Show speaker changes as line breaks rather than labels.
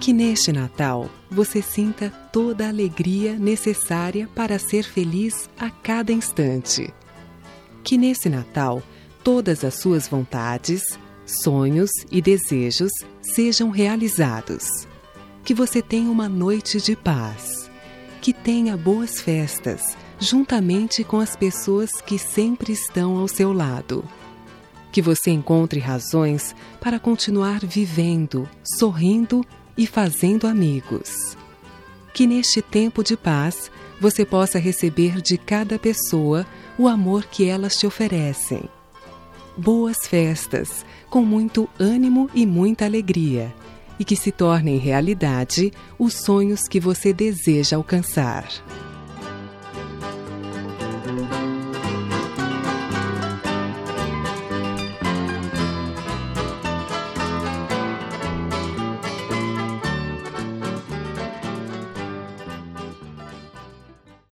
Que neste Natal você sinta toda a alegria necessária para ser feliz a cada instante. Que nesse Natal todas as suas vontades, sonhos e desejos sejam realizados. Que você tenha uma noite de paz. Que tenha boas festas, juntamente com as pessoas que sempre estão ao seu lado. Que você encontre razões para continuar vivendo, sorrindo e fazendo amigos. Que neste tempo de paz você possa receber de cada pessoa o amor que elas te oferecem. Boas festas, com muito ânimo e muita alegria, e que se tornem realidade os sonhos que você deseja alcançar.